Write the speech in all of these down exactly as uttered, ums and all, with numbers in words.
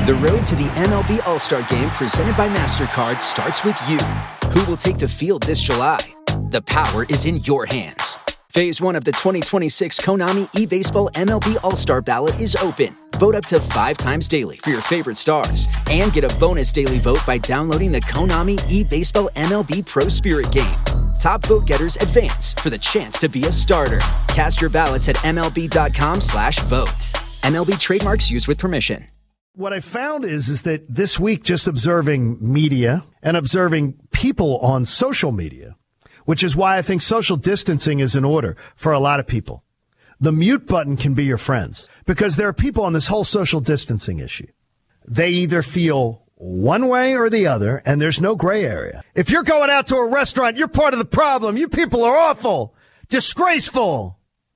The road to the M L B All-Star Game presented by MasterCard starts with you. Who will take the field this July? The power is in your hands. Phase one of the twenty twenty-six Konami eBaseball M L B All-Star Ballot is open. Vote up to five times daily for your favorite stars and get a bonus daily vote by downloading the Konami eBaseball M L B Pro Spirit game. Top vote getters advance for the chance to be a starter. Cast your ballots at MLB.com slash vote. M L B trademarks used with permission. What I found is, is that this week, just observing media and observing people on social media, which is why I think social distancing is in order for a lot of people. The mute button can be your friends because there are people on this whole social distancing issue. They either feel one way or the other, and there's no gray area. If you're going out to a restaurant, you're part of the problem. You people are awful, disgraceful.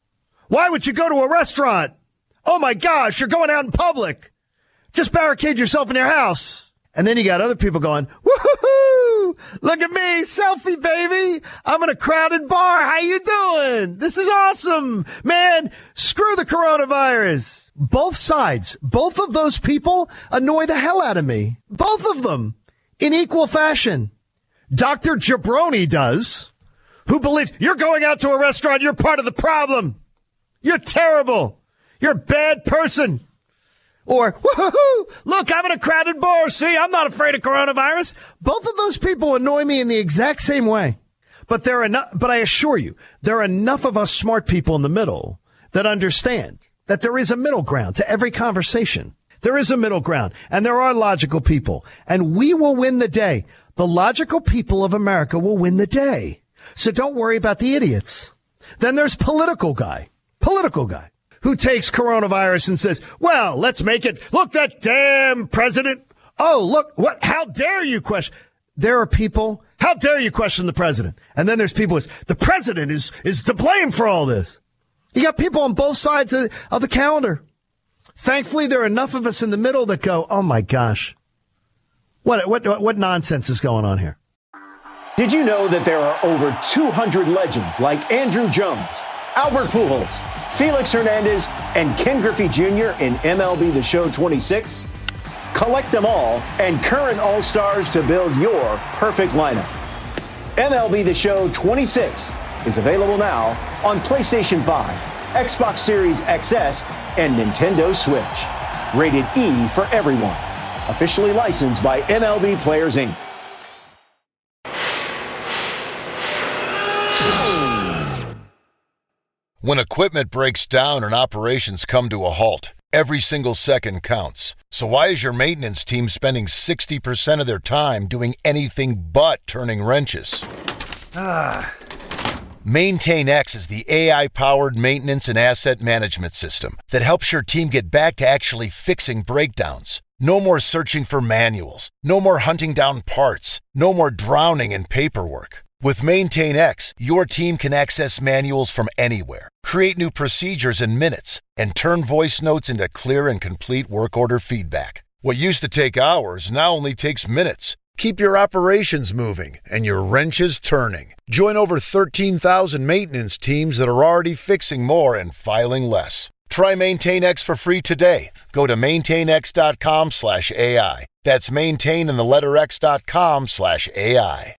Why would you go to a restaurant? Oh, my gosh, you're going out in public. Just barricade yourself in your house. And then you got other people going, woohoo, look at me, selfie, baby. I'm in a crowded bar. How you doing? This is awesome. Man, screw the coronavirus. Both sides, both of those people annoy the hell out of me. Both of them in equal fashion. Doctor Jabroni does, who believes you're going out to a restaurant, you're part of the problem. You're terrible. You're a bad person. Or, woohoo, look, I'm in a crowded bar. See, I'm not afraid of coronavirus. Both of those people annoy me in the exact same way. But there are enough, but I assure you, there are enough of us smart people in the middle that understand that there is a middle ground to every conversation. There is a middle ground, and there are logical people, and we will win the day. The logical people of America will win the day. So don't worry about the idiots. Then there's political guy, political guy. Who takes coronavirus and says, well, let's make it. Look, that damn president. Oh, look, what? How dare you question? There are people. How dare you question the president? And then there's people who say, the president is, is to blame for all this. You got people on both sides of, of the calendar. Thankfully, there are enough of us in the middle that go, oh, my gosh. What, what, what nonsense is going on here? Did you know that there are over two hundred legends like Andrew Jones, Albert Pujols, Felix Hernandez, and Ken Griffey Junior in M L B The Show twenty-six? Collect them all and current All-Stars to build your perfect lineup. M L B The Show twenty-six is available now on PlayStation five, Xbox Series X S, and Nintendo Switch. Rated E for everyone. Officially licensed by M L B Players, Incorporated. When equipment breaks down and operations come to a halt, every single second counts. So why is your maintenance team spending sixty percent of their time doing anything but turning wrenches? Ah. MaintainX is the A I-powered maintenance and asset management system that helps your team get back to actually fixing breakdowns. No more searching for manuals. No more hunting down parts. No more drowning in paperwork. With MaintainX, your team can access manuals from anywhere, create new procedures in minutes, and turn voice notes into clear and complete work order feedback. What used to take hours now only takes minutes. Keep your operations moving and your wrenches turning. Join over thirteen thousand maintenance teams that are already fixing more and filing less. Try MaintainX for free today. Go to maintainx.com slash AI. That's maintain in the letter X dot com slash AI.